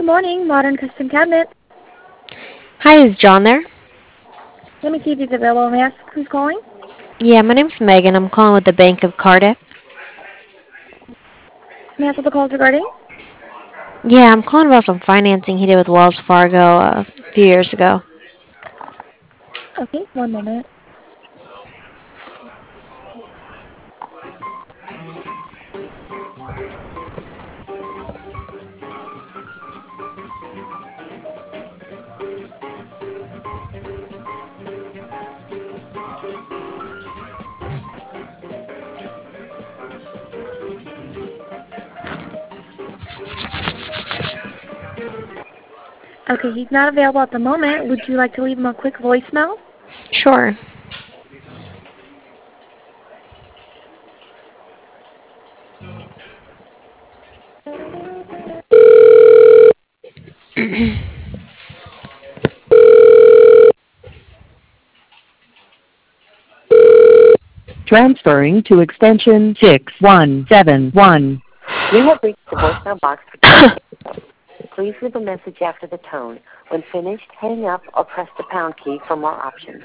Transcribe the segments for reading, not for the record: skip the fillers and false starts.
morning, Modern Custom Cabinet. Hi, is John there? Let me see if he's available. May I ask who's calling? Yeah, my name's Megan. I'm calling with the Bank of Cardiff. May I ask what the call is regarding? Yeah, I'm calling about some financing he did with Wells Fargo a few years ago. Okay, one moment. Okay, he's not available at the moment. Would you like to leave him a quick voicemail? Sure. Transferring to extension 6171. You have reached the voicemail box for John. Please leave a message after the tone. When finished, hang up or press the pound key for more options.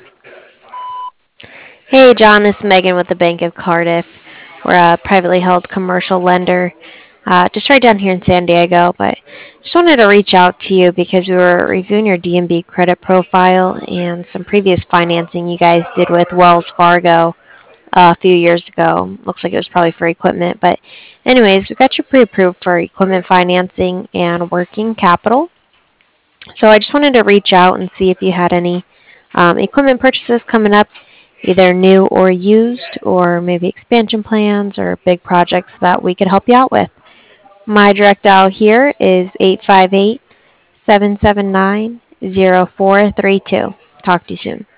Hey, John, this is Megan with the Bank of Cardiff. We're a privately held commercial lender, just right down here in San Diego. But just wanted to reach out to you because we were reviewing your DNB credit profile and some previous financing you guys did with Wells Fargo a few years ago. Looks like it was probably for equipment. But anyways, we got you pre-approved for equipment financing and working capital. So I just wanted to reach out and see if you had any equipment purchases coming up, either new or used, or maybe expansion plans or big projects that we could help you out with. My direct dial here is 858-779-0432. Talk to you soon.